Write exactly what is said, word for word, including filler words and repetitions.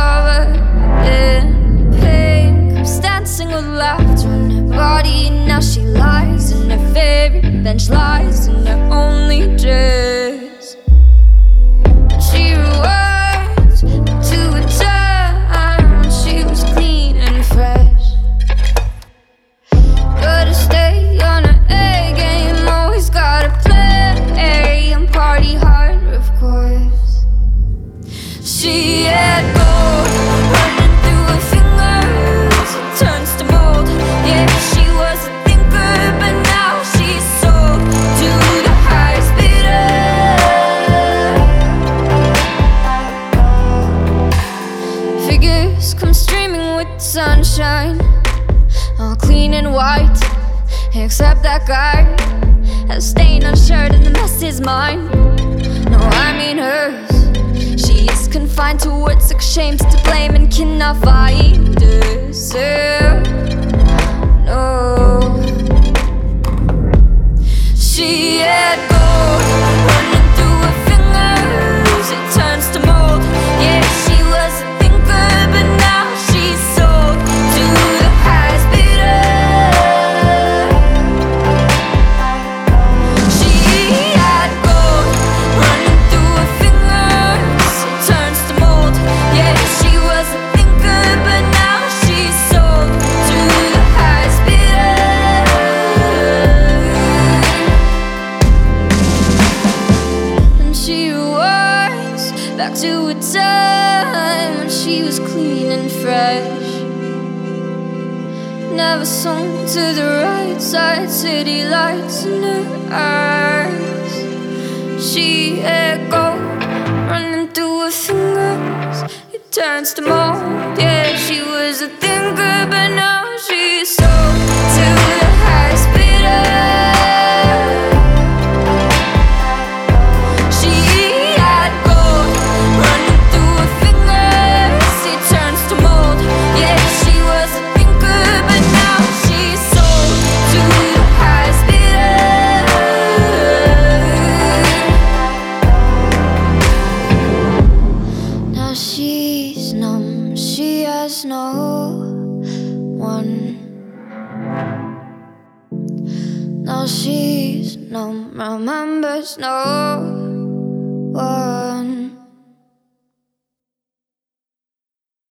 covered in pink, comes dancing with laughter on her body. Now she lies in her favorite bench, lies in her only dress. And she rewards to a time when she was clean and fresh. Gotta stay on her A game, always gotta play and party hard, of course. She had gold running through her fingers, it turns to mold. Yeah, she was a thinker, but now she's sold to the highest bidder. Figures come streaming with the sunshine, all clean and white, except that guy has a stain on his shirt and the mess is mine. No, I mean hers. She is confined to words like shame's to blame and cannot find herself. No, she had gold running through her fingers, it turns to mold. Yeah, she was a thinker, but now she's sold to the highest bidder. She had gold running through her fingers, it turns to mold. Yeah, she was a thinker, but now she's sold to the highest bidder. And she was back to a time when she was clean and fresh. Never sung to the right side, city lights in her eyes. She had gold running through her fingers, it turns to mold. Yeah, she was a thinker, but now she's sold to the highest bidder. She had gold running through her fingers, it turns to mold. Yeah, she was a thinker, but now she's sold to the highest bidder. Now she's numb, she has no one. Now she's numb, remembers no